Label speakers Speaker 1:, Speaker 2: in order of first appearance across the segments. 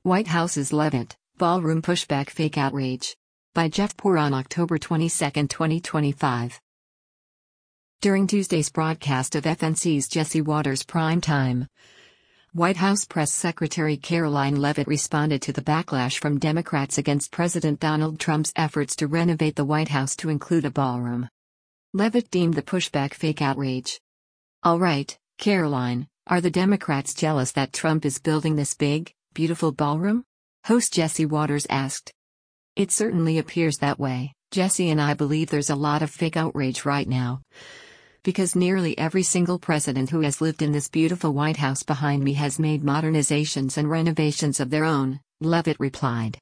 Speaker 1: White House's Levitt, Ballroom Pushback Fake Outrage. By Jeff Poor on October 22, 2025. During Tuesday's broadcast of FNC's Jesse Watters Prime Time, White House Press Secretary Karoline Leavitt responded to the backlash from Democrats against President Donald Trump's efforts to renovate the White House to include a ballroom. Leavitt deemed the pushback fake outrage. "All right, Karoline, are the Democrats jealous that Trump is building this big, beautiful ballroom?" Host Jesse Watters asked. "It certainly appears that way, Jesse, and I believe there's a lot of fake outrage right now. Because nearly every single president who has lived in this beautiful White House behind me has made modernizations and renovations of their own," Leavitt replied.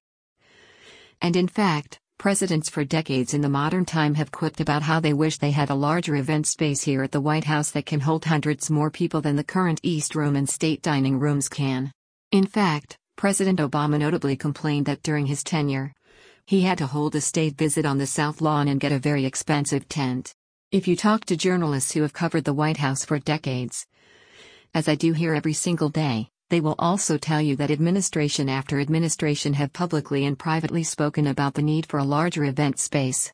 Speaker 1: And in fact, presidents for decades in the modern time have quipped about how they wish they had a larger event space here at the White House that can hold hundreds more people than the current East Room and state dining rooms can. In fact, President Obama notably complained that during his tenure, he had to hold a state visit on the South Lawn and get a very expensive tent. If you talk to journalists who have covered the White House for decades, as I do here every single day, they will also tell you that administration after administration have publicly and privately spoken about the need for a larger event space.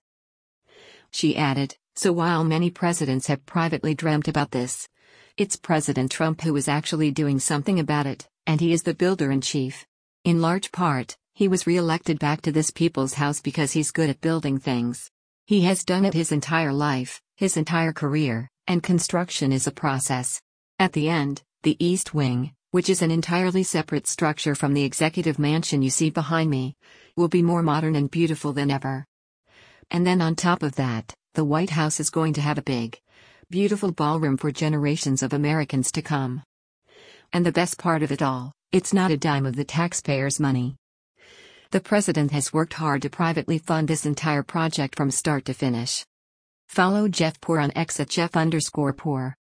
Speaker 1: She added, "So while many presidents have privately dreamt about this, it's President Trump who is actually doing something about it, and he is the builder-in-chief. In large part, he was re-elected back to this people's house because he's good at building things. He has done it his entire life, his entire career, and construction is a process. At the end, the East Wing, which is an entirely separate structure from the executive mansion you see behind me, will be more modern and beautiful than ever. And then on top of that, the White House is going to have a big, beautiful ballroom for generations of Americans to come. And the best part of it all, it's not a dime of the taxpayers' money. The president has worked hard to privately fund this entire project from start to finish." Follow Jeff Poor on X at Jeff_Poor.